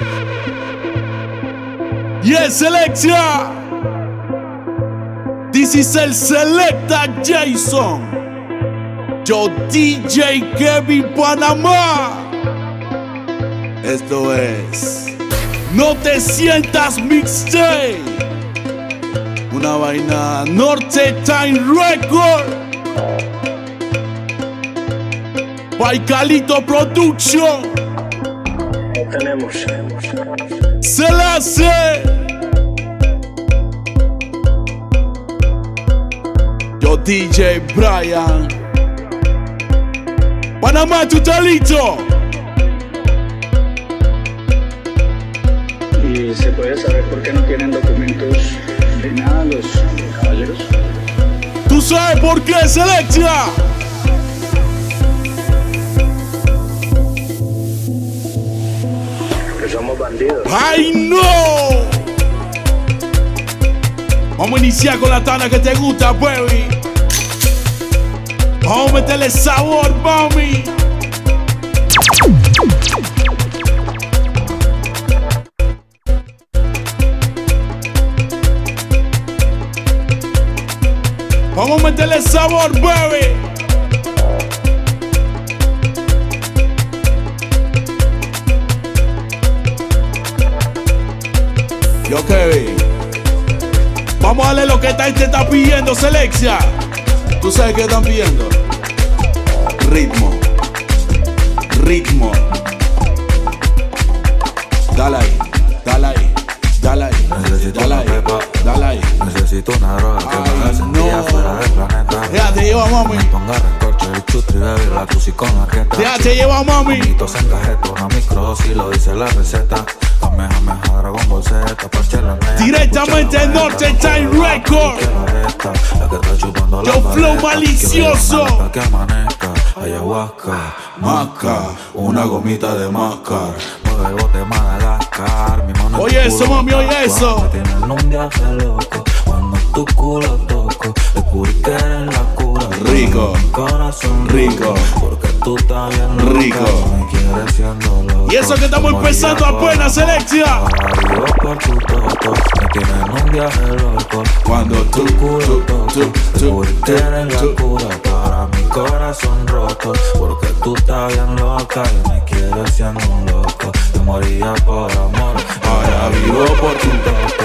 Yes, Selecta. This is el Selecta Jason. Yo DJ Kevin Panamá. Esto es No Te Sientas Mixtape. Una vaina Norte Time Record. Paicalito Production. Tenemos. Se la hace. Yo DJ Brian. Panamá, ¿tú estás listo? ¿Y se puede saber por qué no tienen documentos de nada los caballeros? ¿Tú sabes por qué, Selecta? Porque somos bandidos. ¡Ay, no! Vamos a iniciar con la tanda que te gusta, baby. Vamos a meterle sabor, mami. Vamos a meterle sabor, baby. Yo, Kevin. Vamos a darle lo que esta gente está pidiendo, Selecta. ¿Tú sabes qué están pidiendo? Ritmo. Ritmo. Dale ahí, dale ahí, dale ahí. Necesito dale una ahí, pepa. dale ahí. Necesito una droga que me haga sentir no. afuera del planeta. Déjate llevar, mami. Me ponga recorche, el chutri, baby, la tusi con la quieta. Déjate llevar, mami. Bonitos en cajeta, una microdosis, lo dice la receta. Kamehameha, Dragon Ball Z, parche la neta. Directamente en Norte Time Record. La que está chupando la Yo flow paleta. malicioso. Que que amanezca, ayahuasca, maca, una gomita de máscar. Mueve el bote Madagascar, mi mano en Oye tu eso, culo, mami, oye tatuaje. eso. Me tienen un viaje loco, cuando tu culo toco, descubrí que eres la cura. Rico. Mi corazón Rico. porque tú estás bien loca, Rico. me quieres siendo loco. Y eso que estamos empezando apenas, Selecta. Vivo por tu toto, me tienen un viaje loco. Cuando Tu culo toco, descubrí que eres la cura para mi corazón roto. Porque tú estás bien loca y me quieres siendo un loco. Yo moría por amor, ahora vivo por tu toto.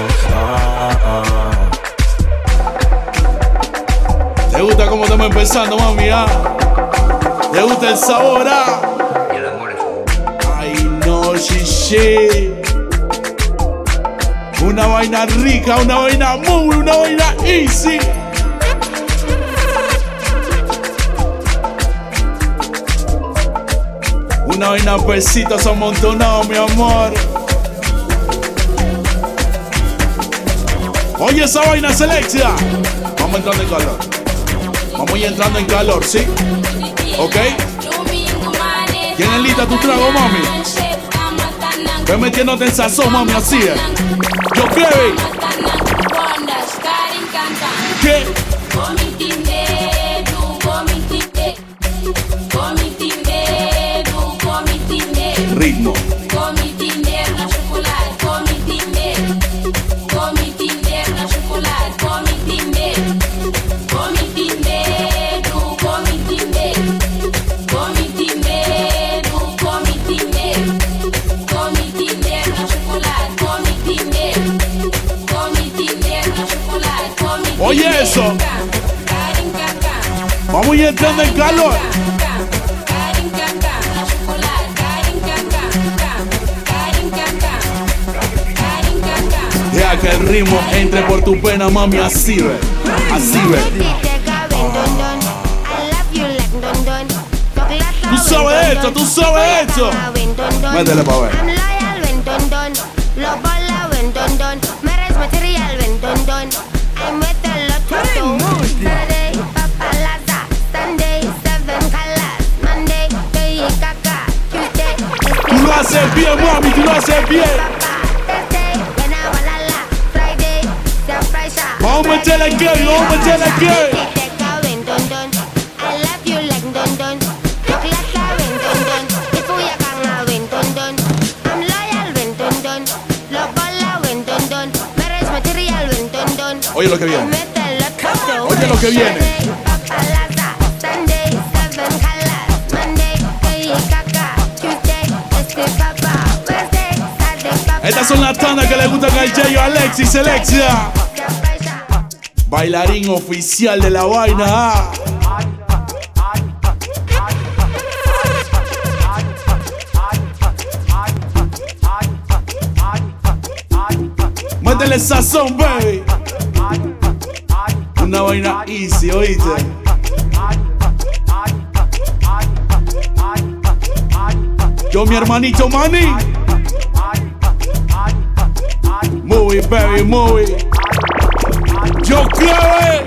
¿Te gusta cómo estamos empezando, mami? ¿Ah? ¿Te gusta el sabor? ¿Ah? Ay, no, shishi. Una vaina rica, una vaina muy, una vaina easy. Una vaina besitos amontonados, mi amor. Oye esa vaina, Selecta. Vamos entrando en calor. Vamos a ir entrando en calor, ¿sí? ¿Ok? ¿Tienes lista tu trago, mami? Ve metiéndote en sazón, mami, así es. Yo, Kevin. ¿Qué? Ritmo. Oye eso. Vamos a ir entrando en calor. Deja que el ritmo entre por tu pena, mami, así ve. Así ve. Tú sabes esto, tú sabes esto. Métele pa' ver. Tú lo haces bien, mami, tú lo haces bien. Vamos a meterle gay, vamos a meterle gay. Oye lo que viene. Oye lo que viene. Estas son las tandas que le gustan al Yayo Alexis Alexia. Bailarín oficial de la vaina. Métele sazón, baby. Una vaina easy, oíste. Yo, mi hermanito Manny. Muy, baby, muy. Yo clave.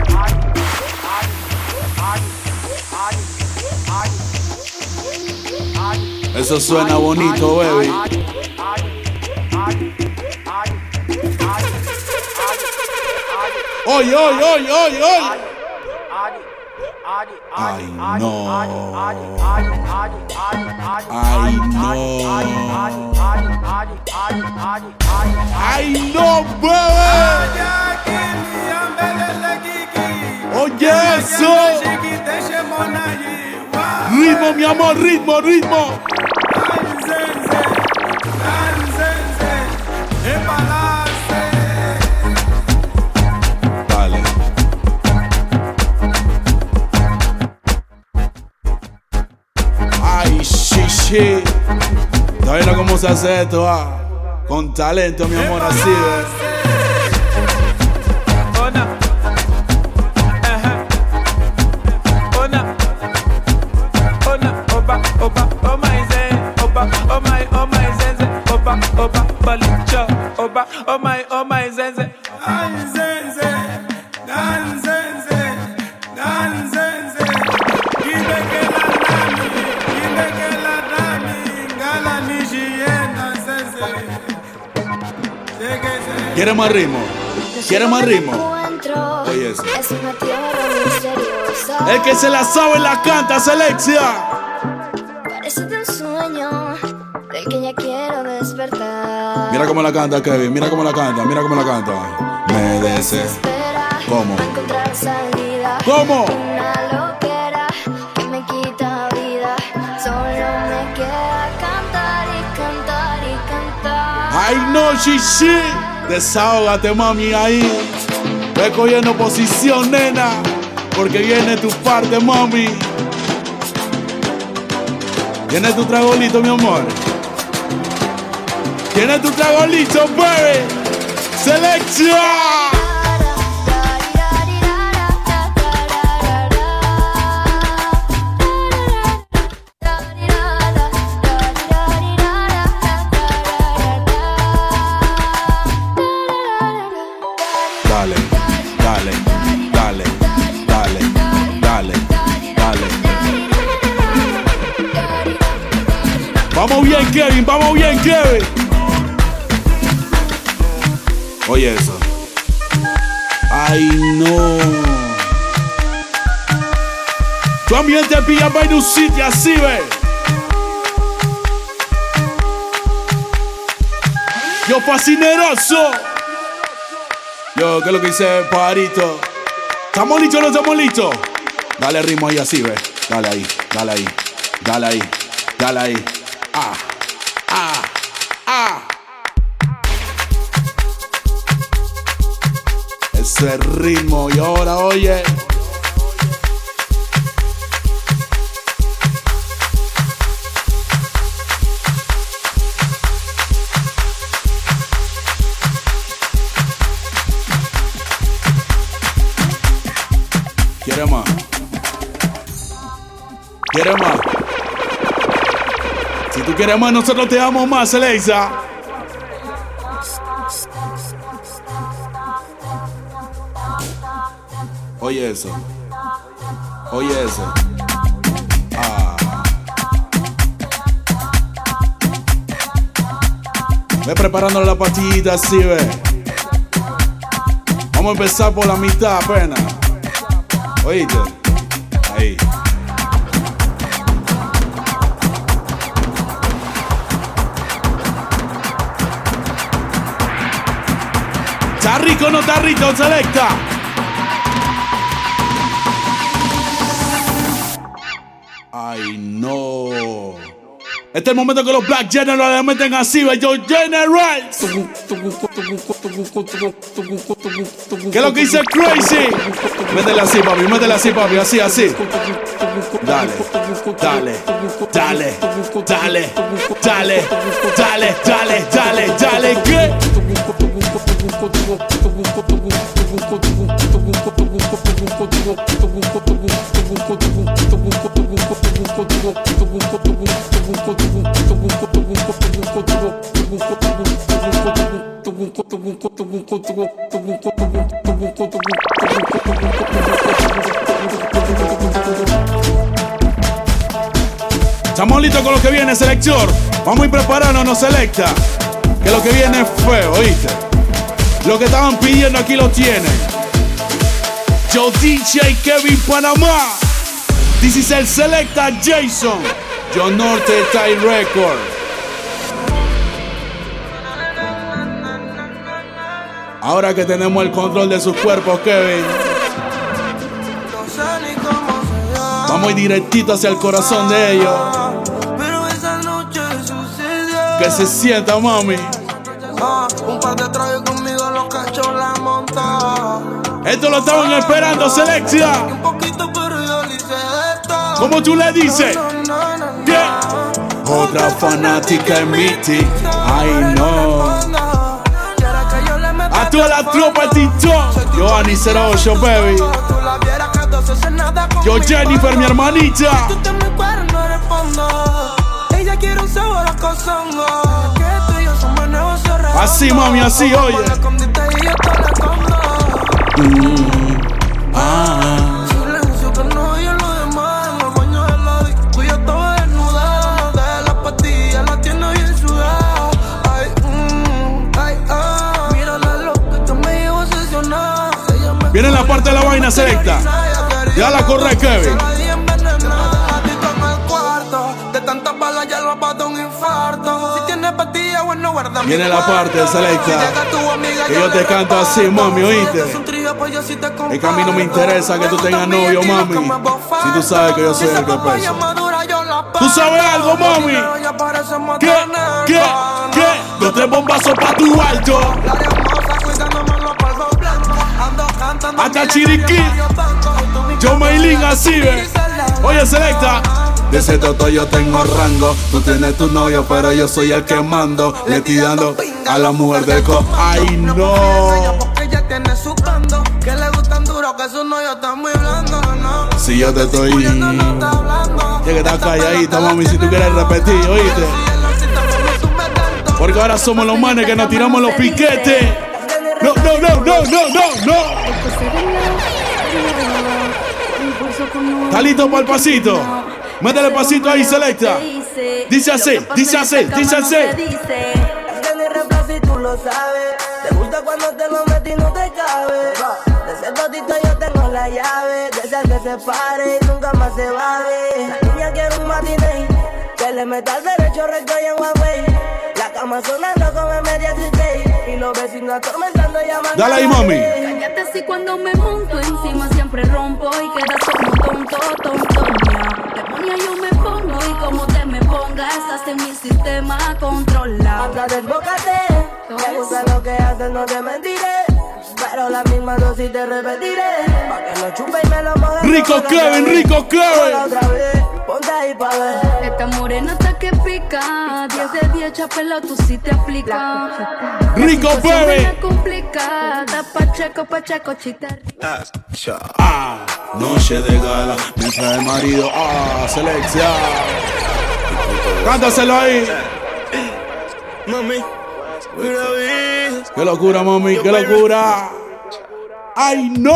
Eso suena bonito, baby. Oye, oye, oye, oye, oye. Ay, no. Ay, no. Ay, no, bebé. Oye, eso. Ritmo, mi amor, ritmo, ritmo. Dale. Ay, shishi. ¿Sabes cómo se hace esto? Con talento, mi amor, así, Oh my zenze. Ay zenze, dan zenze, dan zenze. Dime que la nami, gala ni jiena zenze. ¿Quiere más ritmo? ¿Quiere más ritmo? Oye eso. El que se la sabe la canta, Selexia. Parece un sueño del que ya quiero despertar. Mira cómo la canta, Kevin. Mira cómo la canta. Mira cómo la canta. Me desespera. ¿Cómo? Encontrar salida. ¿Cómo? Una loquera que me quita vida. Solo me queda cantar y cantar y cantar. Ay, no, shishi. Desahógate, mami, ahí. Ve cogiendo posición, nena. Porque viene tu parte, mami. Viene tu tragolito, mi amor. Viene tu tragolito, baby. Selexia. Dale, dale, dale, dale, dale, dale. Vamos bien, Kevin, vamos bien, Kevin. Oye eso. Ay, no. Tu ambiente pilla para un sitio así, ve. Yo fascineroso. Yo, ¿qué es lo que dice Pajarito? ¿Estamos listos o no estamos listos? Dale ritmo ahí así, ve. Dale ahí, dale ahí, dale ahí, dale ahí. Ah, ah, ah. Ese ritmo. Y ahora, oye. ¿Quiere más? ¿Quiere más? Si tú quieres más, nosotros te damos más, Selexia. Oye eso. Oye eso. Ah. Ve preparándole la pastillita así, ve. Vamos a empezar por la mitad apenas. Oíste. Ahí. ¿Está rico o no está rico, Selecta? Ay, no. Este es el momento que los Black General le meten así, yo Generals. ¿Qué es lo que dice Crazy? Métele así, papi, así, así. Dale, dale, dale, dale, dale, dale, dale, dale, dale, ¿qué? Estamos listos con lo que viene, selector. Vamos a ir preparándonos, no Selecta. Que lo que viene es feo, ¿oíste? Lo que estaban pidiendo aquí lo tienen. Yo DJ Kevin Panamá. This is el Selecta Jason. Yo Norte Thai Record. Ahora que tenemos el control de sus cuerpos, Kevin, vamos a ir directito hacia el corazón de ellos. Que se sienta, mami. Un par de trajes conmigo, los cachos la monta. Esto lo estaban esperando, Selecta. Un poquito, pero yo le hice esto. ¿Cómo tú le dices? Yeah. Otra fanática en mi team. Ay, no. A toda la tropa de TikTok. Yo Ani 08, baby. Yo Jennifer, mi hermanita. Ella quiere un sabor a cozongo. Que tú y yo somos negocios redondo. Así, mami, así, oye. Silencio que no oye lo demás. En los baños de la disco yo estaba desnuda. De las pastillas la tiene bien sudada. Ay, mira la loca que me llevo obsesionada. Viene la parte de la vaina, Selecta. Ya la corre, Kevin. De tantas balas ya lo va a dar un infarto. Si tienes pastillas, bueno, guarda. Viene la parte, Selecta. Que yo te canto así, mami, oíste. Es que a mí no me interesa que tú tengas novio, mami. Si tú sabes que yo soy el que pesa. ¿Tú sabes algo, mami? ¿Qué? Los 3 bombazos pa' tu alto. Hasta Chiriquí. Yo Maylin así, ve. Oye, Selecta. De ese toto yo tengo rango. Tú tienes tu novio, pero yo soy el que mando. Le estoy dando a la mujer del co. Ay, no. Porque ella tiene su bando. Que le gustan duro, que su novio está muy blando, no. Si yo te estoy. Ya que estás calladita, mami, si tú quieres repetir, oíste. Porque ahora somos los manes que nos tiramos los piquetes. No. ¿Está listo para el pasito? Métele el pasito ahí, Selecta. Dice así. Tú lo sabes. Te gusta cuando te lo metí y no te cabe. De ese totito yo tengo la llave. De esas que se pare y nunca más se va a ver. La niña quiere un matiné. Que le meta al derecho recto y en Huawei. La cama sonando como en media 3 y los vecinos atormentando llamando. Dale ahí, mami. Cállate así cuando me monto encima siempre rompo y quedas como tontonia. Te ponía yo me pongo y como te me pongas estás en mi sistema controlado. Anda, desbócate. Me gusta lo que haces, no te mentiré. Pero la misma dosis te repetiré. Pa' que lo chupe y me lo moje. Rico Kevin. Otra vez, ponte ahí pa' ver. Esta morena está que pica. 10 de 10 chapela, tú sí te aplicas. Rico Baby. Complicada, Pacheco, chita. Noche de gala, mientras el marido. Selecta. Cántaselo ahí. Mami, Qué locura, mami, qué locura. ¡Ay, no!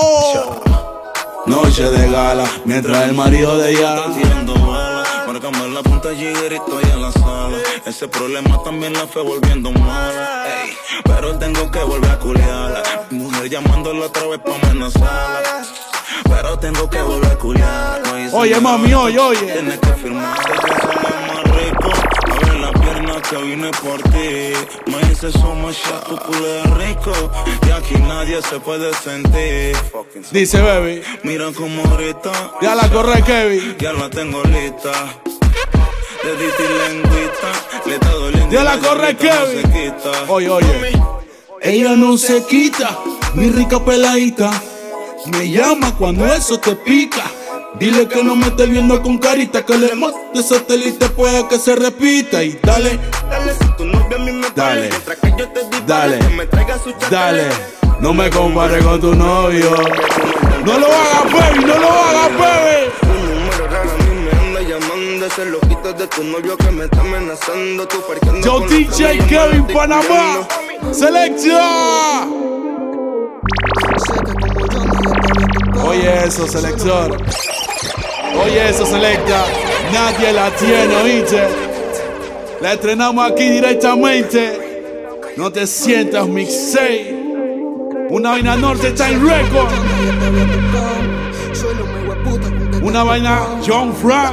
Noche de gala, mientras el marido de ella. Márcame la punta Jigger y estoy en la sala. Ese problema también la fue volviendo mala. Ey, pero tengo que volver a culiarla. Mi mujer llamándola otra vez pa' amenazarla. Pero tengo que volver a culiarla. No oye, mami, oye. Tienes que firmar. Que más rico. A ver la pierna que vine por ti. Me dice somos ya tu culo de rico y aquí nadie se puede sentir. Dice baby, mira como ahorita ya la corre Kevin. ya la tengo lista. Le di lengüita, le está doliendo. Ya la corre Kevin. No se quita. Oye, oye. Ella no se quita, mi rica peladita. Me llama cuando eso te pica. Dile que no me esté viendo con carita, que le mate satélite puede que se repita. Y dale, Dale, si tu novia a mí me Dale. pague, mientras que yo te dispare, Dale. que me traiga su chacal. dale. No me compares con tu novio. No lo hagas, baby, no lo hagas, baby. Un número raro a mí me anda llamando. Ese loquito de tu novio que me está amenazando. Tú parqueando Yo con DJ los amigos, Kevin me estoy Panamá. cuidando. Selección. Oye eso, selector. Oye eso, selecta. Nadie la tiene, oíste. La estrenamos aquí directamente. No te sientas mixé. Una vaina Norte Time Record. Una vaina John Frank.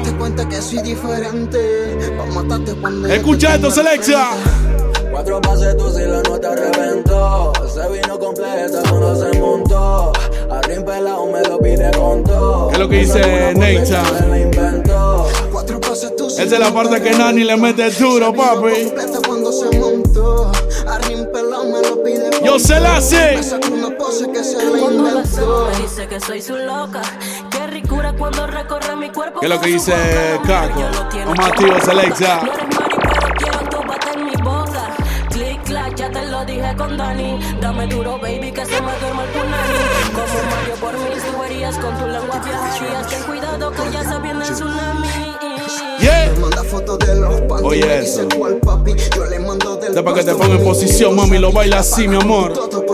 Escucha esto, selecta. 4 pases tú si la nota reventó. Se vino completa cuando se montó. Arrin pelado me lo pide con todo. ¿Qué es lo que dice Neita? Esa es la parte que Nani le mete duro, papi. Yo se la sé. Cuando la subo me dice que soy su loca. Qué ricura cuando recorre mi cuerpo. ¿Qué es lo que dice Caco? Yo lo tiene Vamos activo, selecta. No eres mari, pero quiero tu bate en mi boca. Click, clack, ya te lo dije con Dani. Dame duro, baby, que se me duerma el punani. Como Mario por mis tuberías, con tu lengua viajarías. Ten cuidado que ya se viene el tsunami. Yeah. Oye eso. Ya para que te ponga en posición, mami, lo baila así, mi amor.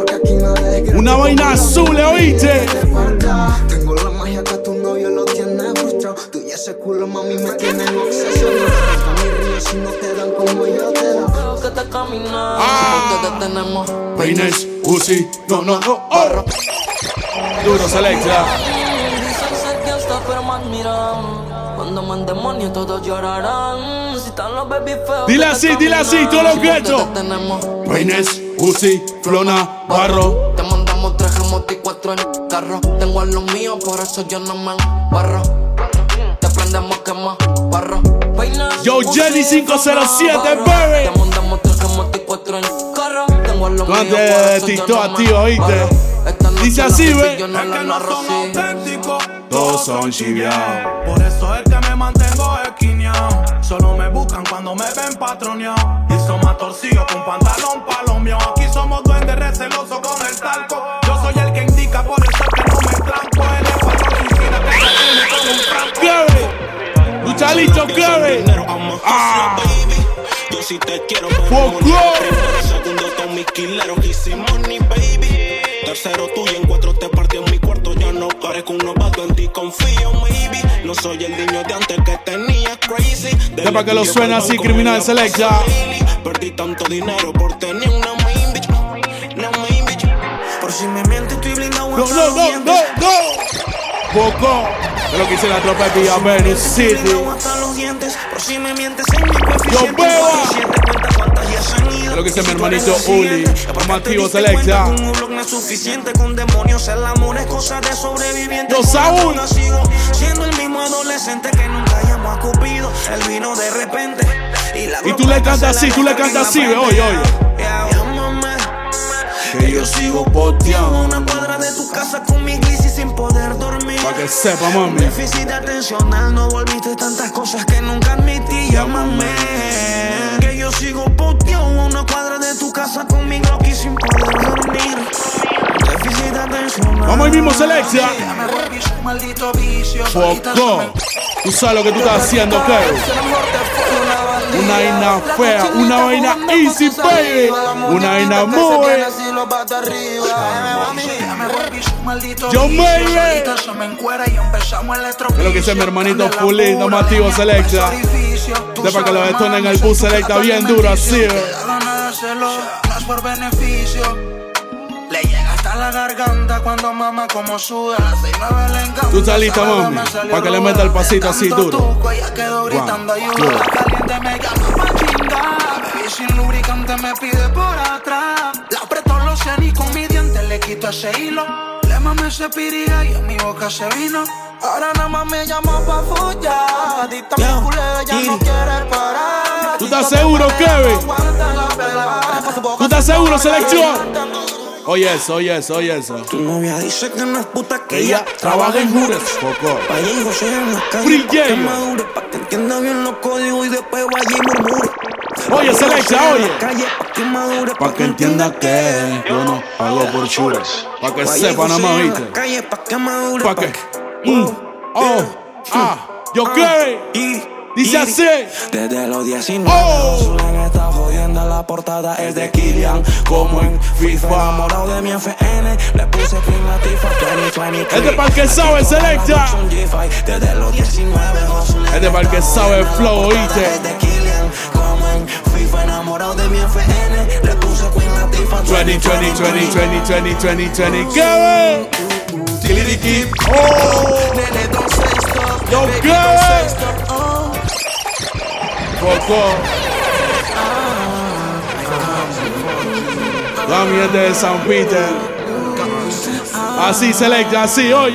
Una vaina azul, ¿oíste? Tengo la magia que tu novio lo tiene frustrado. Tú y ese culo, mami, me tienen obsesionado. A mi río si no te dan como yo te doy. Veo que te caminas, te detenemos. Peines, Uzi, no, no, no. Oh. Duro, selecta. Dicen ser que hasta pero me admiran. Cuando me endemonio todos llorarán. Si están los baby feos. Dile que te así, dile así, caminan, todo lo si que no he hecho. te detenemos. Peines, Uzi, Flona, Barro. Te mandamos 3 remotos y 4 en el carro. Tengo a los míos, por eso yo no me embarro. Te prendemos quema, barro. Yo, Jenny 507, baby. Te mandamos 3 remotos y 4 en el carro. Tengo a los Tú míos, antes por de eso yo TikTok no activo, me ¿oíste? embarro. Esta noche Dice la así, baby, ve. yo no la narro así. Todos son chiviados. Por eso es que me mantengo esquineado. Solo me buscan cuando me ven patroneado. Y son más torcidos con pantalón palomeado. Aquí somos duendes recelosos con el talco. Yo soy el que indica, por eso es que no me tranco. El escuadrón suicida que se tiene con un franco. Clave. ¿Tú estás listo, clave? Ah. Yo sí te quiero, Fuck pero you. segundo con mis quileros, easy money, baby. Tercero tuyo, en 4 te partí en mi cuarto. Ya no parezco un novato, en ti confío, maybe. No soy el niño de antes que tenía crazy. Ya para que lo suene así, criminal selecta. Perdí tanto dinero por tener una main bitch. Una main bitch. Por si me mientes, estoy blindado. No, no, no, no, no. Poco. Es lo que hice la tropa de Villa Venus City. Hasta los dientes. Por si me mientes en mi coeficiente. Yo beba. Cuenta cuántas ya se han ido. Es lo que dice mi Si tú eres hermanito Uli. residente, Vamos ¿por qué te activo, diste selecta. cuenta que un blog no es suficiente? Con demonios el amor es cosa de sobreviviente. Yo, Saúl. Sigo siendo el mismo adolescente que nunca llamó a Cupido. Él vino de repente. Y tú le cantas así, tú le cantas así, ve, oye, oye. Llámame. Que yo sigo poteando. Una cuadra de tu casa con mi glissy sin poder dormir. Pa' que sepa, mami. Déficit atencional, no volviste tantas cosas que nunca admití. Llámame. Que yo sigo poteado. Una cuadra de tu casa con mi Glocky sin poder dormir. Déficit atencional. Vamos ahí mismo, selecta. Maldito vicio. Poco. Tú sabes lo que tú estás haciendo, ¿qué? Una vaina fea, una vaina easy, baby. Una vaina muy. Yo, baby. Es lo que dice mi hermanito Fully, no activo selecta. De para que lo detonen el bus selecta bien duro así, No es por beneficio. Le llega hasta la garganta cuando mama como suda. Tú estás lista, mami, para que le meta el pasito así duro. Ella quedó gritando ayuda. Caliente me llama pa' chingar. que me pide por atrás. La apretó los cenis con mi diente, le quito ese hilo. Le mamé ese pirija y en mi boca se vino. Ahora nada más me llama pa' follar. Dita mi culé, ya no quiere parar. ¿Tú estás seguro, Kevin? ¿Tú estás seguro, selección? Oye eso, oye eso, oye eso. Tu novia dice que no es puta, que Ella trabaja en Hooters. Poco. vaya y José en la calle, Free pa' que Jail. madure, pa' que entienda bien los códigos y después vaya y murmure. Oye, selección, oye. Calle, pa' que madure, Pa' que entienda que yo no pago por chulas. Pa' que sepa nada más, ¿viste? Calle, pa' que madure, Pa' que. Yo qué. Dice así. Desde los 19 Oh. que está jodiendo, la portada es de Kylian. Como en FIFA, enamorado de mi FN. Le puse Clean Latifah 2023. Este para el que sabe, selecta. Desde los 19 Este para el que sabe el flow, ¿oíste? de Kylian. Como en FIFA, enamorado de mi FN. Le puse Clean Latifah 2020. ¿Qué? Tiliriki. Oh. Nene, don't say stop. Yo, Baby, ¿qué? don't say stop. Oh. Poco. La mierda de San Peter. Así, selecta, así, hoy.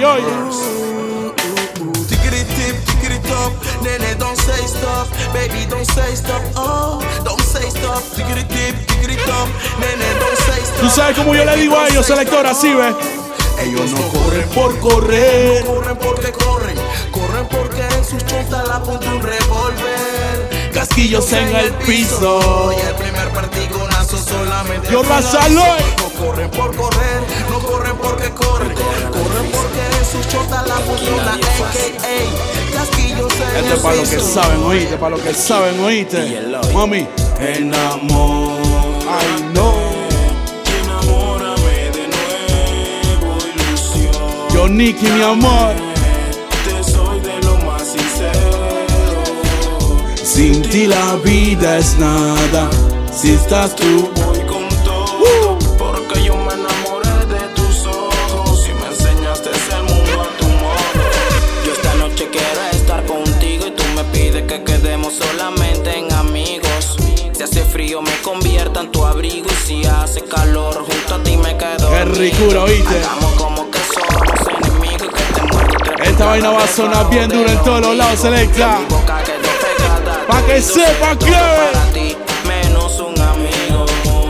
Tickety tip, tickety top. Nene, don't say stop. Baby, don't say stop. Oh, don't say stop. Tickety tip, tickety top. Nene, don't say stop. Tú sabes cómo yo le digo a ellos, selector, así, ¿ves? Ellos no corren por correr. Corren porque corren. Corren porque en sus chontas la apunta un revólver. Casquillos en el piso. Y el primer partigonazo solamente. Yo razalo. No corren por correr. No corren porque corren. Corren porque en sus chontas la apunta una AKA. Casquillos en el Este es para los que piso. saben, oíste, para los que saben, oíste. Mami, enamor. Ay, no. Enamórame de nuevo, ilusión. Yo, Nicky, mi amor. Te soy de lo más sincero. Sin ti la vida es nada. Si estás tú. Voy con todo, porque yo me enamoré de tus ojos y me enseñaste el mundo a tu modo. Yo esta noche quiero estar contigo y tú me pides que quedemos solamente en amigos. Si hace frío me convierta en tu abrigo y si hace calor junto a ti me quedo. Qué ricura, ¿oíste? Hagamos como que somos enemigos y que te muerto tres. Esta vaina va a sonar bien duro en todos los lados, selecta. Mi boca quedó pegada. Pa' que sepa Todo que- para ti, menos un amigo.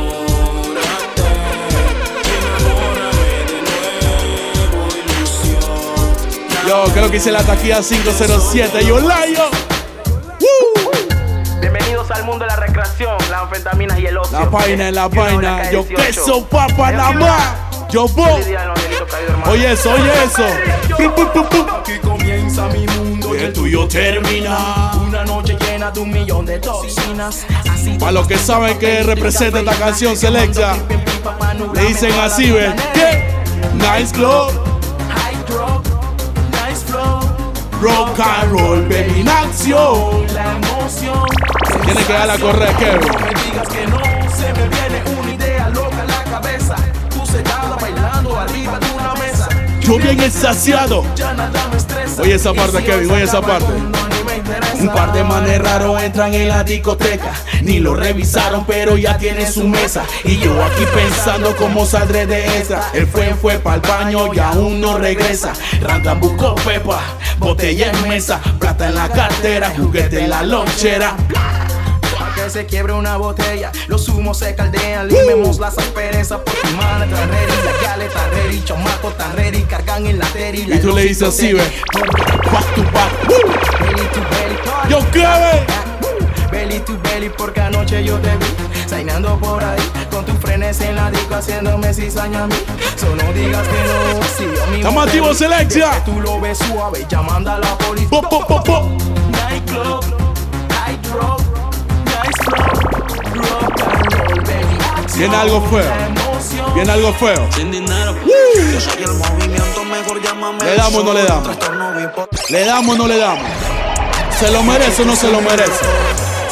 Yo, creo que hice la taquilla 507. Yo, Layo. Bienvenidos al mundo de la recreación, las anfetaminas y el ocio. La vaina, la Y una vaina. hora Yo, 18. queso, papa, nada más. Yo, voy. Feliz día de los angelitos caídos, hermano. Oye eso, oye eso. Pum, pum, pum, pum. Aquí comienza mi mundo Y el tuyo termina. Una noche llena de 1.000.000 de toxinas. Para los que saben que representa esta canción, selecta. Le dicen así, ¿ves? ¿Qué? Nice club. High drop, nice flow. Rock and roll, baby, en acción. La emoción. Tiene que dar la correa, Kevin. No me digas que no, se me viene una idea loca en la cabeza. Tú sentada bailando arriba de una mesa. Yo bien extasiado. Ya nada me estresa. Oye esa parte, Kevin, oye esa parte. Un par de manes raros entran en la discoteca. Ni lo revisaron, pero ya tienen su mesa. Y yo aquí pensando cómo saldré de esta. El fue pa'l baño y aún no regresa. Rantan buscó pepa, botella en mesa, plata en la cartera, juguete en la lonchera. Pa' que se quiebre una botella, los humos se caldean, limemos las asperezas por tu madre tan ready, la gale tan ready, chamaco tan ready, cargan en la teri. Y tú le dices así, ¿ves? Back to back, belly to belly party. Yo, Kevin. Belly to belly porque anoche yo te vi zainando por ahí con tus frenes en la disco haciéndome cizaña a mí. Solo digas que no, si yo mismo Estamos te activos, vi, Selecta. que tú lo ves suave llamando a la policía. Po, po, po, po. Nightclub, high drop, nice flow, rock and roll, baby. Viene algo feo. La emoción. Viene algo feo. Sin dinero, yo soy el movimiento, mejor llámame. ¿Le damos o no le damos? Trastorno bipolar. ¿Le damos o no le damos? ¿Se lo merece o no se lo merece?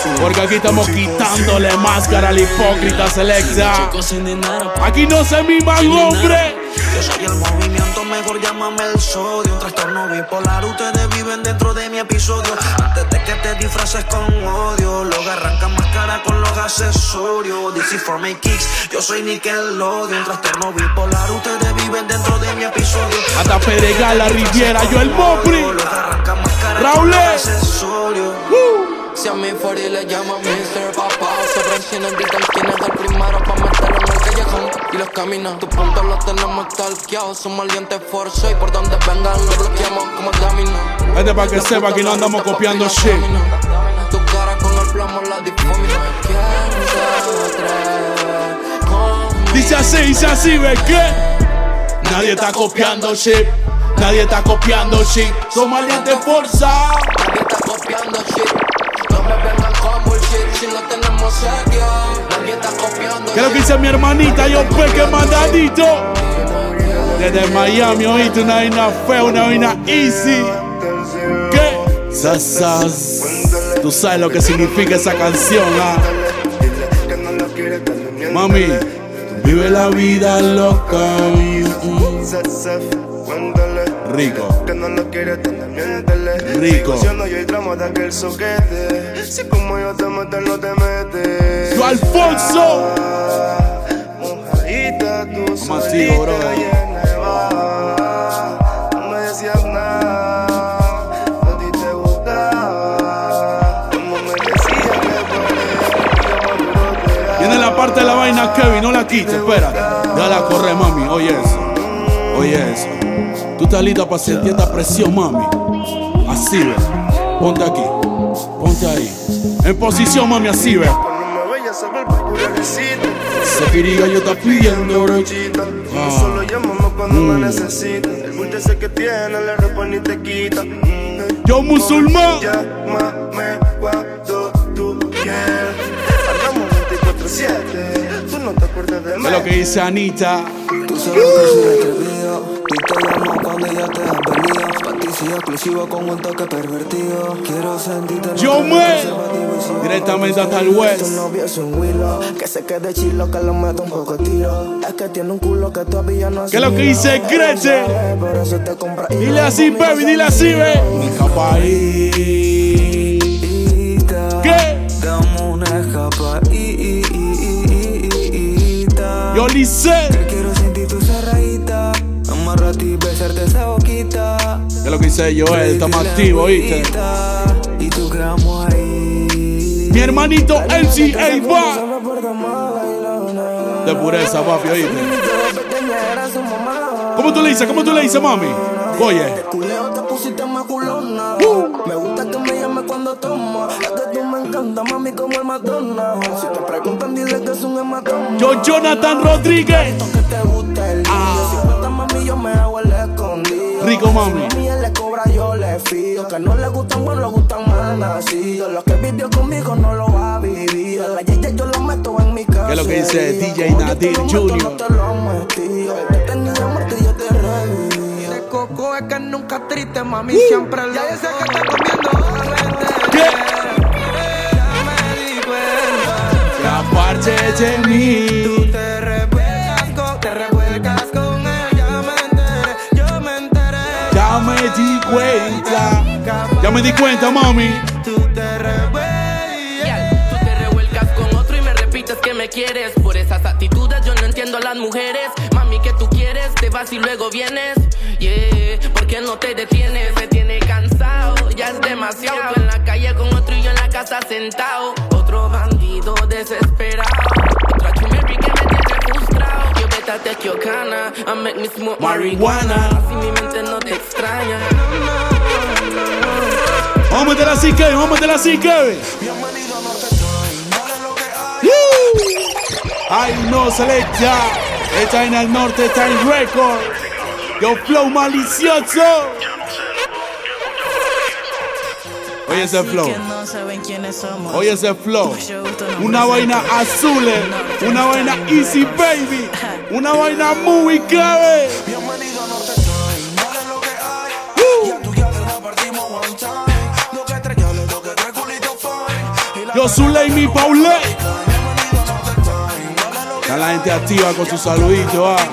Porque aquí estamos quitándole máscara al hipócrita Selecta. Aquí no se miman, hombre. Yo soy el movimiento, mejor llámame el sodio. Un trastorno bipolar, ustedes viven dentro de mi episodio. Antes de que te disfraces con odio, luego arrancan más cara con los accesorios. This is for my kicks, yo soy Nickelodeon. Un trastorno bipolar, ustedes viven dentro de mi episodio. Hasta Peregal, la Riviera, yo el Mopri. Raúl. Si a mi 40 le llamo Mr. Papá, se presiona en gritar quién es el primero pa' meterlo en el callejón y los caminos. Tus puntos los tenemos stalkeados, somos alientes forzo y por donde vengan lo bloqueamos como domino. Este pa' que sepa que no andamos copiando shit. Tu cara con el plomo la difumina. Dice así, ¿ves qué? Nadie está copiando shit. Nadie está copiando shit. Somos alientes forzados. Nadie está copiando shit. No me vengan con bullshit si no tenemos serio. Nadie está copiando. ¿Qué es lo que dice mi hermanita? Yo peque mandadito. Desde Miami, oíste una vaina fea, una vaina easy. ¿Qué? Sasas. Tú sabes lo que significa esa canción, ¿ah? Mami, vive la vida loca. Rico. Rico. Yo Alfonso. Vamos tío, bro. No me decías nada. A ti te gustaba. Como me decías que Viene la parte de la vaina, Kevin, no la quites, espera. Déjala correr, mami, oye eso. Oye eso. Tú estás lista para sentir esta presión, mami. Así ves. Ponte aquí. Ponte ahí. En posición, mami, así ves. Ese piriga yo está pidiendo, bro. Solo llámame cuando me necesitas. El bulto ese que tiene le responde y te quita. Yo musulmán. Llámame cuando tú quieras. Andamos 24/7. Tú no te acuerdas de mí. Es lo que dice Anita. Tú sabes que soy atrevido y te llamo cuando ya te has venido. Paticio exclusivo con un toque pervertido. Quiero sentirte. Yo me directamente hasta el West. Tu novio es un Willow, que se quede chilo, que lo meto un poco de tiro. Es que tiene un culo que todavía no. ¿Qué es lo que dice Greche? Por eso te compra. Dile así, baby, dile así, ve. Mi capaíta. ¿Qué? Dame una escapadita. Yo Lisset. Que quiero sentir tu cerradita. Amarrarte y besarte esa boquita. ¿Qué es lo que dice Joel? Estamos activos, ¿oíste? Y tú quedamos ahí. Mi hermanito MC Eiva. De pureza, papi, ¿oíste? ¿Cómo tú le dices? ¿Cómo tú le dices, mami? Oye. Te pusiste más culona. Me gusta que me llames cuando tomo. Es que tú me encanta, mami, como el Madonna. Si te preguntan, dile que es un hematoma. Yo, Jonathan Rodríguez. Que te gusta el lío. Si cuesta, mami, yo me hago el escondido. Rico, mami. Si mami él le cobra, yo le fío. Que no le gustan, bueno, le gustan más nacidos. Lo que vivió conmigo no lo va a vivir. La yaya yo lo meto en mi casa. ¿Qué es lo que dice DJ Nadir Jr.? No te lo metí. Te tenía muerte y yo te reviví. Coco es que nunca triste, mami, siempre lo. Ya yo sé que estás comiendo. ¿Qué? Ya me di cuenta. Que aparte de mí. Tú te revuelcas con él. Ya me enteré. Ya me di cuenta. Ya me di cuenta, mami. Tú te revuelcas con otro y me repites que me quieres. Por esas actitudes yo no entiendo a las mujeres. Mami, que tú quieres, te vas y luego vienes. Yeah, ¿por qué no te detienes? Me tiene cansado, ya es demasiado. Tú en la calle con otro y yo en la casa sentado. Otro bandido desesperado. Otra chumeri que me tiene frustrado. Yo vete a Tequiocana, I make me smoke marihuana. Así mi mente no te extraña. Vamos a meterla así, Kevin, vamos a meterla así, Kevin. Bienvenido a Norte Estoy, dale lo que hay. Ay, no, Selecta. Está en el norte, está en récord. Yo flow malicioso. Oye ese flow. Oye ese flow. Una vaina azul. Una vaina easy baby. Una vaina muy clave. Bienvenido a Norte Estoy, dale lo que hay. Y a tu ya la partimos one time. Lo que tres culitos fine. Y la Yo Zuley, mi Paulé. Está la gente activa con su saludito, ah.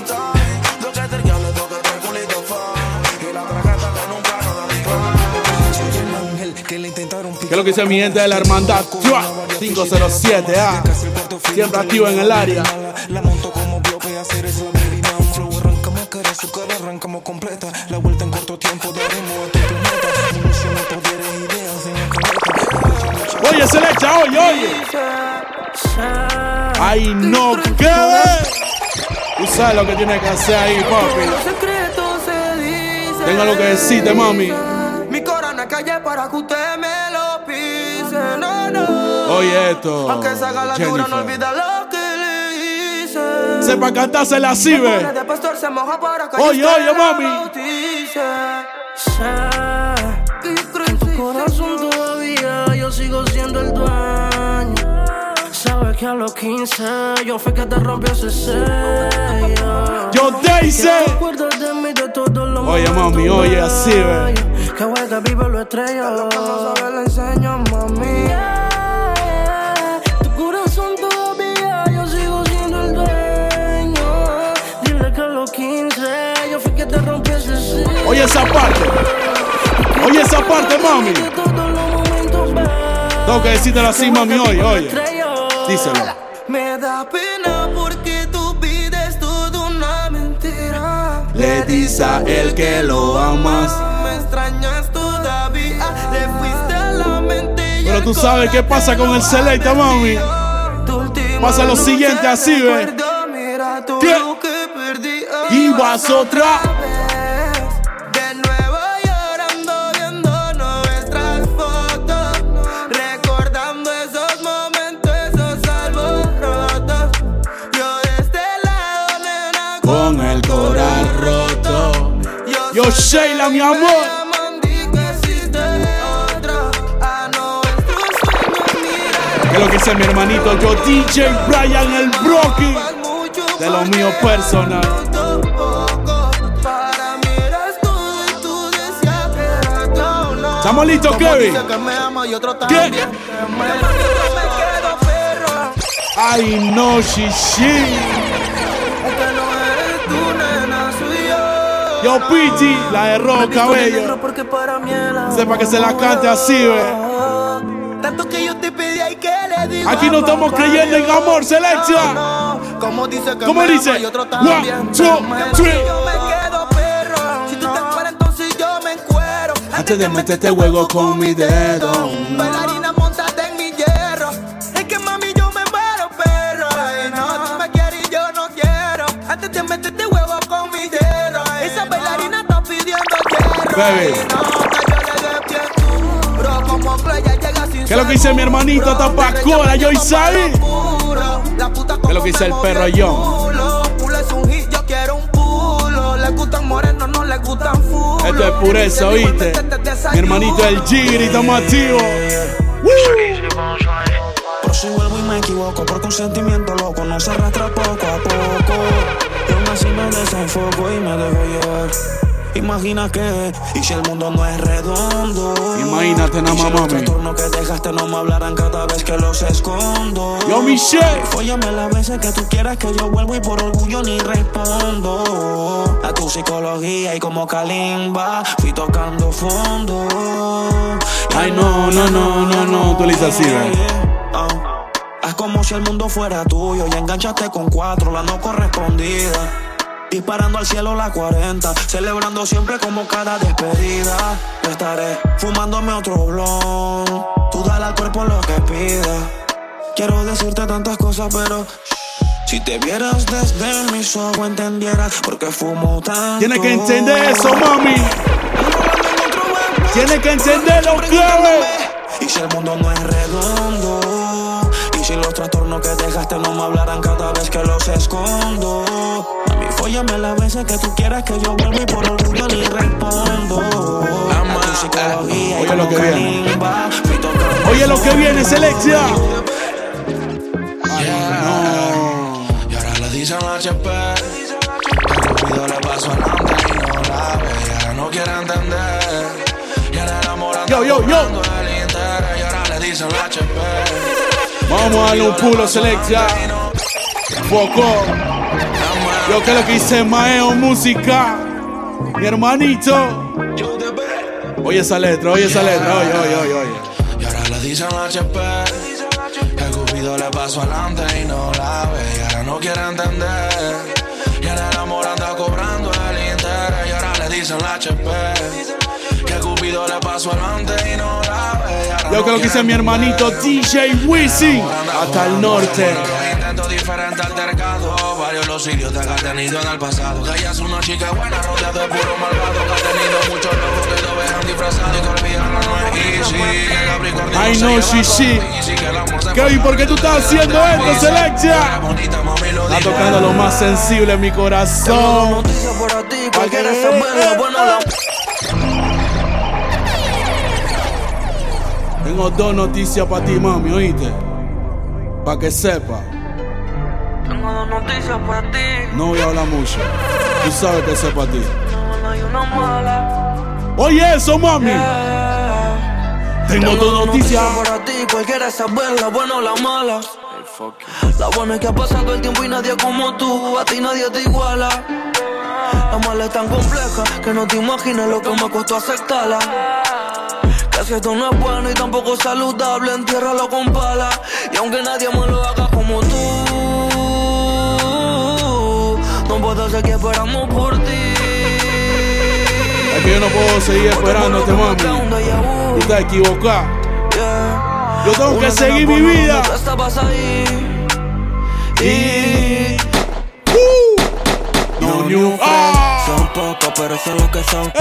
¿Qué es lo que dice mi gente de la hermandad? 507, ah. Siempre activo en el área. La monto como bloque, hacer es la medina. Un flow arrancamos cara, su cara arrancamos completa. La vuelta en corto tiempo daremos a tu planeta. Municiones, poderes, ideas en la cabeza. Oye, se le echa, oye. Ay, no, ¿qué? Tú sabes lo que tienes que hacer ahí, papi. Tenga lo que decirte, mami. Mi corona calle para que usted me lo pise. No, no. Oye, esto. Aunque se haga la dura, no olvida lo que le hice. Sepa cantarse la cibe. Oye, mami. En tu corazón todavía yo sigo siendo el dueño. Sabes que a los 15 yo fui que te rompió ese sello. Yo Daisy. Oye, mami, oye, así ve. Que juega vive lo estrella. Lo que no sabe le enseño, mami. Tu corazón todavía yo sigo siendo el dueño. Dile que a los 15 yo fui que te rompió ese sello. Oye esa parte. Oye esa parte, mami. Tengo que decírtelo así, mami, oye. Díselo. Me da pena porque tú pides todo una mentira. Le dices a él que lo amas. Me extrañas todavía. Le fuiste a la mente. Pero tú sabes qué pasa con el Selecta, mami. Pasa lo siguiente así, ve. ¿Qué? Y vas otra. Con el corazón roto. Yo Sheila, mi amor. ¿Qué es lo que dice mi hermanito? Yo DJ Brian el Brocky. De lo mío personal. ¿Estamos listos, Kevin? ¿Qué? Ay, no, shishi. Yo Piti, la de rojo cabello. Sepa que se la cante así, ve. Aquí no estamos creyendo en amor, Selecta. ¿Cómo dice? 1, 2, 3. Antes de meterte juego con mi dedo. Bailarina, montate en mi hierro. Es que mami yo me muero, perro. No, tú me quieres y yo no quiero. Antes de meterte huevo con mi hierro. Esa bailarina está pidiendo hierro. Baby. ¿Qué es lo que dice mi hermanito Tapacola, yo Isaí? ¿Qué es lo que dice el perro John? Es un hit, yo quiero un pulo. Le gustan morenos, no le gustan full. Esto es pureza, ¿oíste? Mi hermanito el Giri, estamos activos. Pero si vuelvo y me equivoco, porque un sentimiento loco no se arrastra poco a poco. Y aún así me desenfoco y me dejo llevar. Imagina que, y si el mundo no es redondo. Imagínate nada más, mami. Los trastornos que dejaste no me hablarán cada vez que los escondo. Yo, Michelle. Fóllame las veces que tú quieras que yo vuelvo y por orgullo ni respondo. A tu psicología y como Kalimba fui tocando fondo. Ay, no, tú le dices así, ¿verdad? Haz como si el mundo fuera tuyo y enganchaste con 4, la no correspondida. Disparando al cielo la 40, celebrando siempre como cada despedida. Yo estaré fumándome otro blon, tú dale al cuerpo lo que pida. Quiero decirte tantas cosas, pero si te vieras desde mis ojos entendieras por qué fumo tanto. Tienes que entender eso, mami. Tienes que entender lo clave. Y si el mundo no es redondo, y si los trastornos que dejaste no me hablarán cada vez que los escondo. Mami, fóllame las veces que tú quieras que yo vuelva y por orgullo ni respondo. A tu psicología oye lo que viene. Kalimba, oye lo que viene, Selecta. Y ahora le dicen la HP. Que Cupido le pasó adelante y no la ve. Ella no quiere entender. Y ahora enamorando yo. el interés. Y ahora le dicen la HP. Vamos a darle un pulo, Selecta. Foco. Yo que lo que hice Maeo Música. Mi hermanito. Oye esa letra, oye. Y ahora le dicen la HP. Que Cupido le pasó adelante y no la ve. Y ahora no quiere entender. Y en el amor anda cobrando el interés. Y ahora le dicen la HP. Que Cupido le pasó adelante y no la ve. Yo creo que hice mi hermanito DJ Wisin. Hasta el norte. Intento diferente altercado. Varios los sitios que ha tenido en el pasado. Que ella es una chica buena, rodeada de puro malvado. Que ha tenido muchos locos que lo vean disfrazado. Y que olvidarla no es easy. Que Capricornio Ay no, sí. Kevin, ¿por qué tú estás haciendo esto, Selecta? Está tocando lo más sensible en mi corazón. Tengo dos noticias para ti, mami, ¿oíste? Pa' que sepa. Tengo dos noticias para ti. No voy a hablar mucho. Tú sabes que sepa a ti. No hay una mala. Oye eso, mami. Tengo dos noticias para ti. Cualquiera sabe la buena o la mala. La buena es que ha pasado el tiempo y nadie como tú. A ti nadie te iguala. La mala es tan compleja que no te imaginas lo que me costó aceptarla. Que si esto no es bueno y tampoco saludable, entiérralo con pala. Y aunque nadie me lo haga como tú, no puedo seguir esperando por ti. Es que yo no puedo seguir esperándote, mami. Tú estás equivocada. Yo tengo que seguir mi vida. No new friends, son pocos, pero son los que son.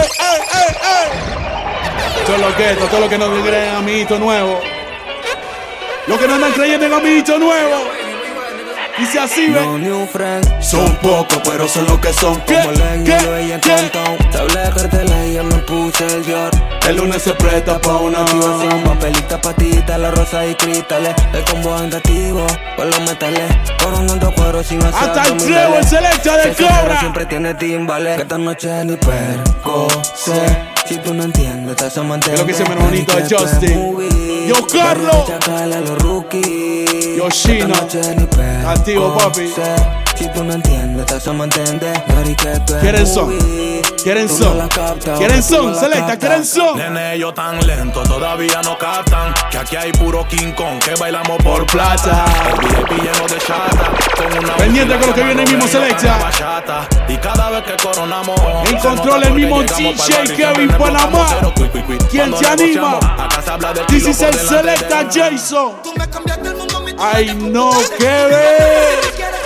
Todo lo que no me creen en mi hito nuevo. Los que no andan creyendo en mi hito nuevo. Dice así, ve. No new friends, son pocos, pero son los que son. Como leño, ella encantó. Te hablé de carteles y ya me puse el Dior. El lunes se presta pa' una activación. Papelita, patita, la rosa y cristales. El combo andativo, con los metales. Coronando cuero sin hacer. Hasta el trevo, el Selecta de Cobra. Siempre tiene timbales. Que esta noche ni percose. Si tú no entiendes, te hace mantener. Es lo que dice mi hermanito Justin. Yo, Carlos. Yo, Chino. Activo, papi. Si tú no entiendes, te hace mantener. ¿Quieren son? ¿Quieren son? ¿Quieren son? Selecta, ¿quieren son? Nene, yo tan lento, todavía no captan. Que aquí hay puro King Kong, que bailamos por plata. El VIP lleno de chata. Pendiente con lo que viene el mismo Selecta. Y cada vez que coronamos, en control el mismo DJ Kevin Panamá. ¿Quién te anima? This is el Selecta Jason. Ay no, Kevin.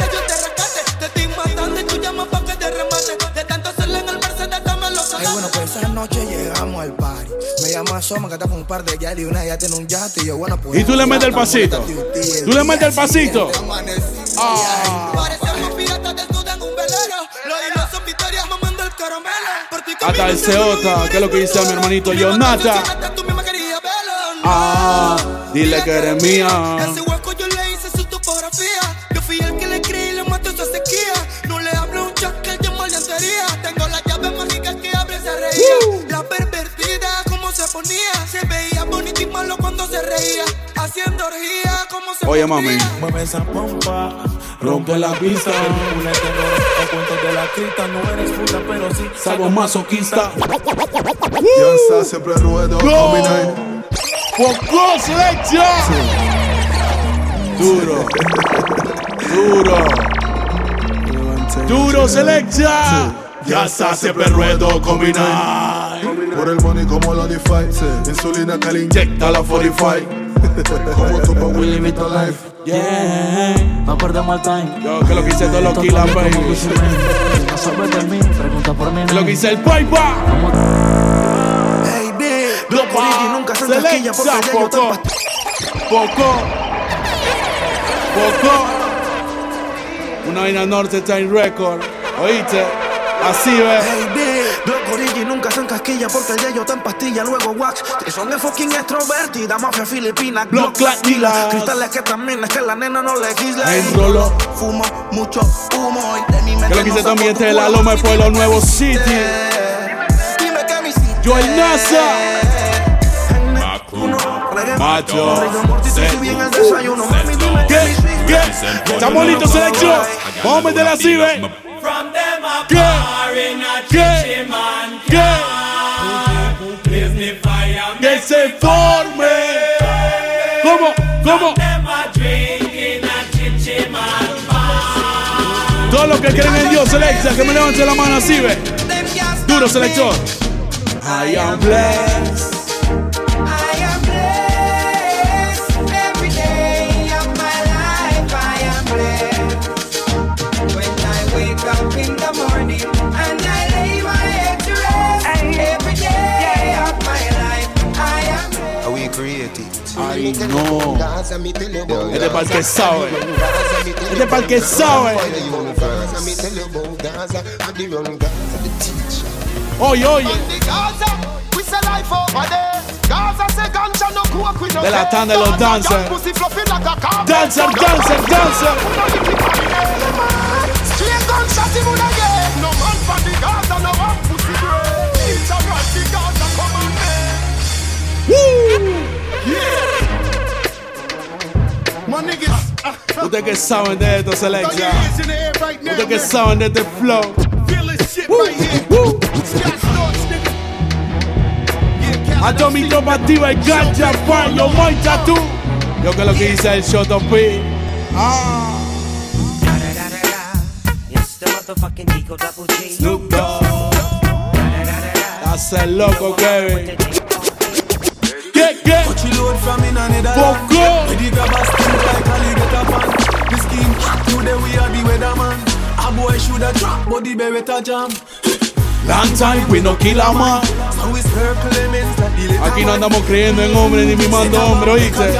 Bueno, pues esa noche llegamos al party. Me llama Soma, que está con un par de yali y una ya tiene un yate. Y yo, bueno, pues. Y tú le metes el pasito. Tú le metes el pasito. Parecemos piratas desnudos en un velero. Los hilos son victorias mamando el caramelo. Hasta el Ceota, que es lo que dice mi hermanito Jonata. Dile que eres mía. Ese hueco yo le hice su topografía. Yo fui el que le creí y le mató esa sequía. No le hablo un chat que él llama aliantería. Tengo la llave mágica que abre y se reía. La pervertida, como se ponía. Se veía bonito y malo cuando se reía. Haciendo orgía, como se Oye, mami. Mueve esa pompa. Rompe la pista. El cuento de la crista. No eres puta, pero sí salgo masoquista. Ya está, siempre ruedo. ¡Poco Selecta! Duro. Duro Selecta. Ya está, siempre ruedo combinar. Por el money como la DeFi. Insulina que le inyecta la 45. Como tú pa' Willy Vita Life. Yeah. No perdemos el time. Yo que lo que hice todo lo que la baby. No sabes de mí, pregunta por mí. Lo que hice el Paipa. Baby, Bloco nunca se tasquilla porque ya yo Poco. Una vaina Norte Time Record. ¿Oíste? Así ves. Bloco Origi nunca se encasquilla porque el yayo está en pastilla, luego wax. Son de fucking extrovertida, mafia filipina. Block Latila. Cristales que también es que la nena no legisla. Enrolo. Fumo mucho humo y de mi mente. Que lo que hice también de la Loma de Pueblo Nuevo City. Dime que mi sitio. Yo el NASA. Macho. ¿Qué? Estamos listos, selección. Vamos a meterla así, ¿ven? ¿Qué? Que se forme. ¿Cómo? Todos los que creen en Dios, selecta, que me levanten la mano así, ¿ven? Duro, selector. I am blessed. Every day of my life I am blessed. When I wake up in the morning and I lay my head to rest. Every day of my life I am blessed. Are we creative? Ay, no. Este pa'l que sabe. Este pa'l que sabe. Oye. De la tanda de los dancers. Dancer. Ustedes que saben de esto, selecta. Ustedes que saben de este flow. A toda mi tropa activa y gancha, pan, yo mancha tú. Yo que lo que hice el shot of P. Snoop Dogg. Hace loco, Kevin. ¿Qué? Poco. Long time we no kill a man. Aquí no andamos creyendo en hombres ni mimando hombres, ¿oíste?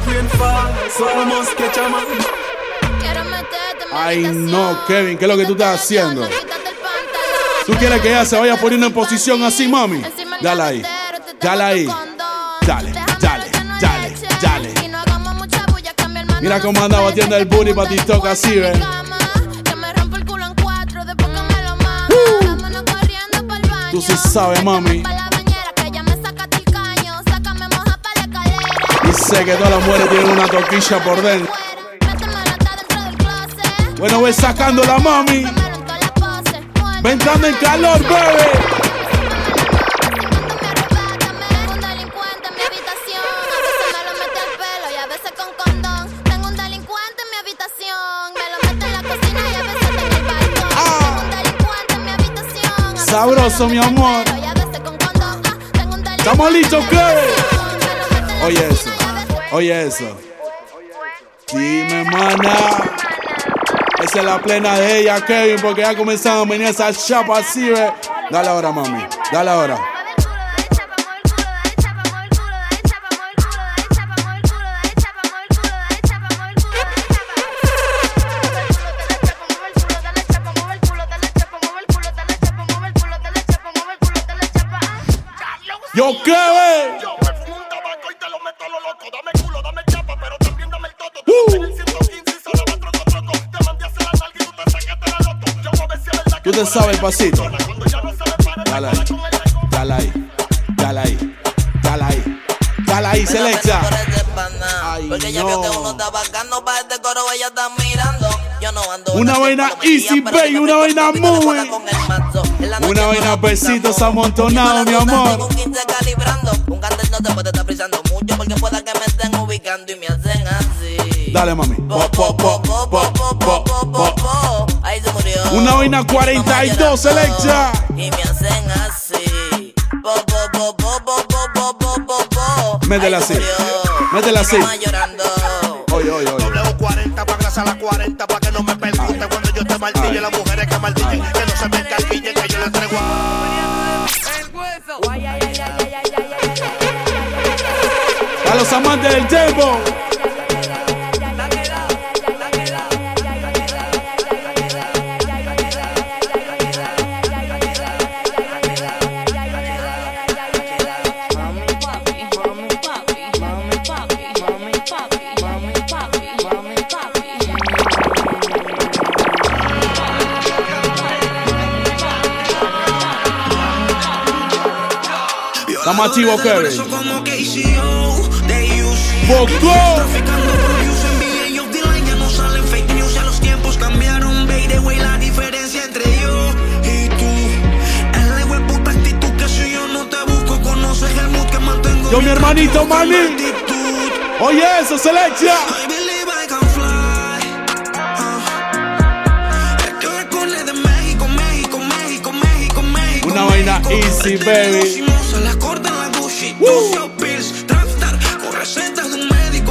Ay no, Kevin, ¿qué es lo que tú estás haciendo? ¿Tú quieres que ella se vaya poniendo en posición así, mami? Dale ahí. Dale. Mira cómo anda batiendo el booty para TikTok así, ¿ves? Tú sí sabes, mami. Y sé que todas las mujeres tienen una toquilla por dentro. Bueno, voy sacando la mami. Ven entrando en calor, baby. Sabroso, mi amor. ¿Estamos listos, qué? Oye eso. Dime, mana. Esa es la plena de ella, Kevin, porque ya comenzaron a venir esas chapas así, ¿ves? Dale ahora, mami. Dale ahora. Yo, Kevin. Tú te sabes el pasito. Dale ahí, selecta. Porque ya veo que uno está bacano para este coro, ella está mirando. Yo no ando una vaina easy, baby, una vaina muy. Una vaina besitos amontonados, mi amor. Un candel no te puede estar frisando mucho porque pueda que me estén ubicando y me hacen así. Dale, mami. Ahí se murió. Una vaina 42, selecta. Y me hacen así. Métela así. Oye. W40 para grasa la 40 para que no me percute cuando yo te martille. Las mujeres que martillen, que no se me encarquillen, que yo le traigo a los amantes del tiempo. Estamos activos, Kevin. Como KCO, de Traficando produce en VA of the line. Ya no salen fake news, ya los tiempos cambiaron. Baby, güey, la diferencia entre yo y tú es la igual puta actitud que si yo no te busco, conoces el mood que mantengo. Yo, mi hermanito Manny. Oye, eso, Selecta. Una vaina easy, baby. La corta en la Gucci, doce pills, trapstar, con recetas de un médico.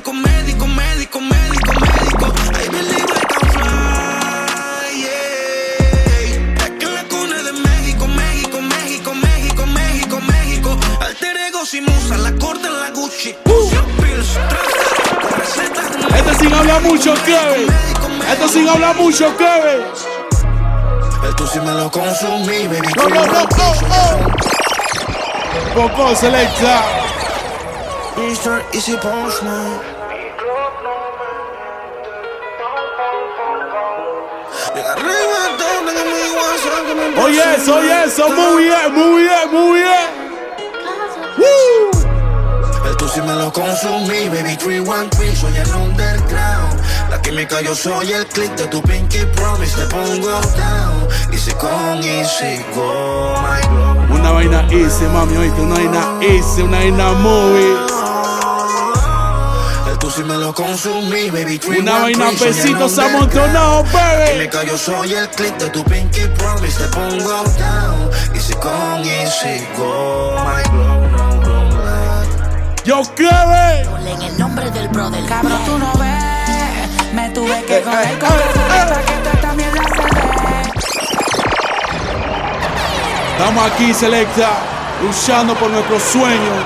I believe I can fly, yeah. Es que la cuna de México. Alter ego sin musa, la corta en la Gucci, doce pills, trapstar, con recetas de un médico. Este sin hablar mucho, Kevin. Este sin hablar mucho, Kevin. Tú sí me lo consumí, baby. Poco Selecta. Mr. Easy Postman. Oye, eso, muy bien. Tú sí me lo consumí, baby. 313, soy el underground. La química, yo soy el click de tu pinky promise. Te pongo down. Easy con Easy go, my glow. Una vaina easy, mami, oíste. Una vaina easy, una vaina movie. Tú sí me lo consumí, baby. Una vaina besitos amontonados, baby. Química, yo soy el click de tu pinky promise. Te pongo down. Easy con Easy go, my glow. Yo Kevin. En el nombre del brother. Cabrón, tú no ves. Me tuve que coger con para que tú también la se Estamos aquí, Selecta, luchando por nuestros sueños.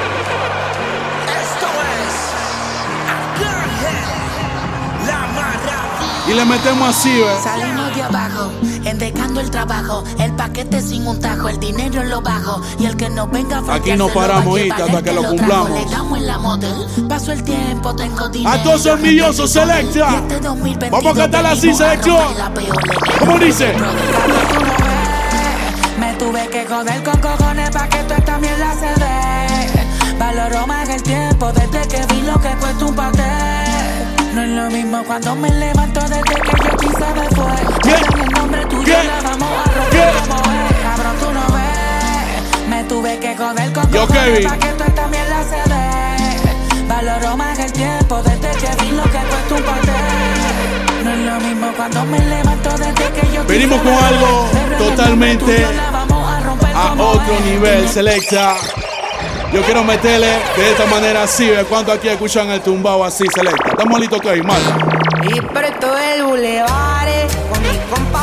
Esto es la maravilla. Y le metemos así, ¿ves? Salimos de abajo, endecando el trabajo, el paquete sin un tajo, el dinero en lo bajo. Y el que nos venga a aquí no paramos, hasta que lo cumplamos. Le damos en la model, paso el tiempo, tengo dinero. A todos orgullosos, Selecta. Vamos a cantar así, Selecta. ¿Cómo dice? Me tuve que joder con cojones pa' que tú esta mierda se dé. Valoro más el tiempo desde que vi lo que cuesta un paté. No es lo mismo cuando me levanto desde que yo quise me fue. En el nombre tuyo la vamos a romper como es. Cabrón, tú no ves. Me tuve que joder con cojones pa' que tú esta mierda se dé. Valoro más el tiempo desde que vi lo que cuesta un paté. No es lo mismo cuando me levanto desde que yo venimos con algo totalmente a otro nivel, Selecta. Yo quiero meterle de esta manera así. ¿Cuánto aquí escuchan el tumbao así, Selecta? ¿Estamos listos, Kevin? Mal. Y presto el bulevar con mi compa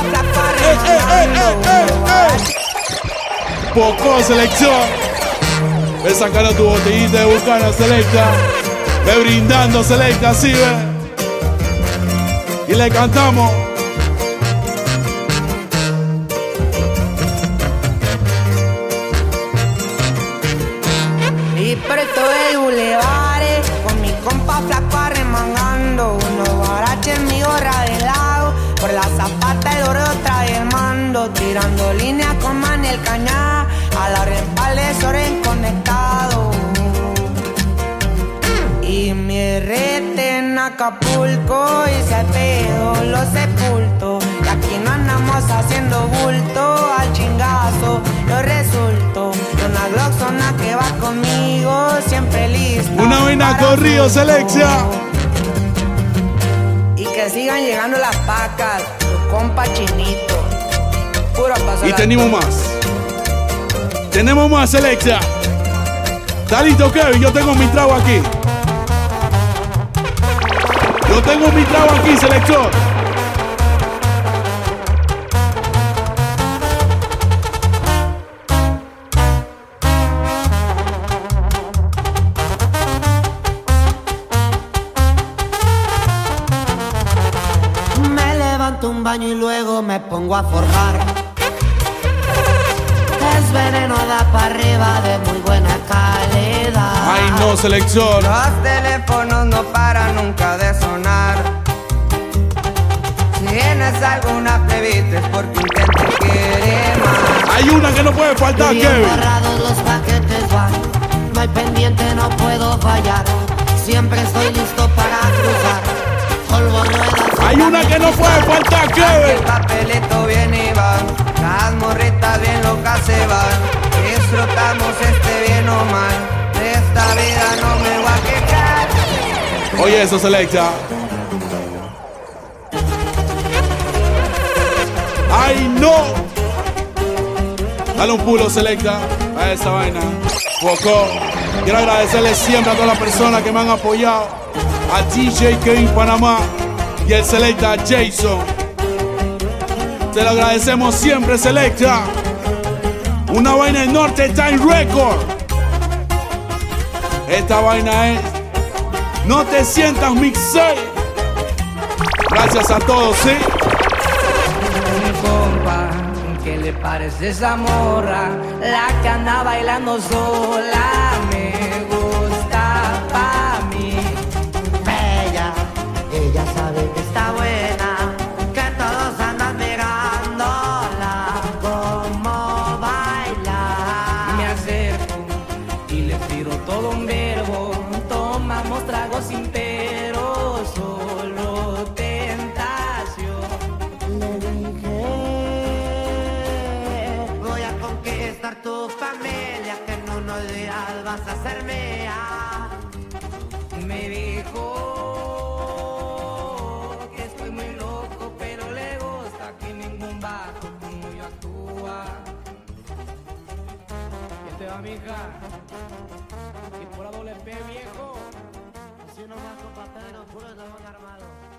Poco, Selección. Ve sacando tu botellita de Bucana, Selecta. Ve brindando, Selecta, así, ve. Y le cantamos. Y presto el bulevar con mi compa flaco arremangando. Unos baraches en mi gorra de lado. Por la zapata el oro trae el mando. Tirando líneas con Manel Cañá. A la respalde Soren conectado. Y mi rete en Acapulco y se pedo los sepulto. Y aquí no andamos haciendo bulto al chingazo. Yo resulto de una gloxona que va conmigo siempre lista. Una vaina corrido, Selecta. Y que sigan llegando las pacas, tu compa Chinito. Puro paso. Y tenemos más. Tenemos más, Selecta. ¿Está listo, Kevin? Yo tengo mi trago aquí. Yo tengo mi trago aquí, Selector. Me levanto un baño y luego me pongo a forjar. Es veneno, da para arriba de muy buena calidad. Ay no, Selector. Los teléfonos no paran nunca de sonar. Si tienes alguna plebita es porque un que te quiere más. Hay una que no puede faltar, y Kevin. Barrados los paquetes van. No hay pendiente, no puedo fallar. siempre estoy listo para cruzar. Polvo, ruedas. Hay una que no puede faltar, Kevin. El papelito viene y va. Las morritas bien locas se van. Disfrutamos bien o mal. De esta vida no me voy a quejar. Oye, eso, Selecta. ¡Ay, no! Dale un pulo, Selecta, a esa vaina. Poco. Quiero agradecerle siempre a todas las personas que me han apoyado. A DJ Kevin Panamá y el Selecta Jason. Te lo agradecemos siempre, Selecta. Una vaina en Norte Time Record. Esta vaina es No Te Sientas Mixé. Gracias a todos, ¿sí? Compa, ¿qué le parece esa morra? La que anda bailando sola. Me gusta pa' mí. Bella, ella sabe que está buena. Que todos andan mirándola. Cómo baila. Me acerco y le tiro todo un verbo. Tomamos tragos sin pero, solo tentación. Le dije, voy a conquistar tu familia, que en unos días vas a ser mía. Me dijo que estoy muy loco, pero le gusta que ningún vato como yo actúa. ¿Qué te va, mija? Y por la doble P, viejo. Así nomás, compa Pedro, puro dragón armado.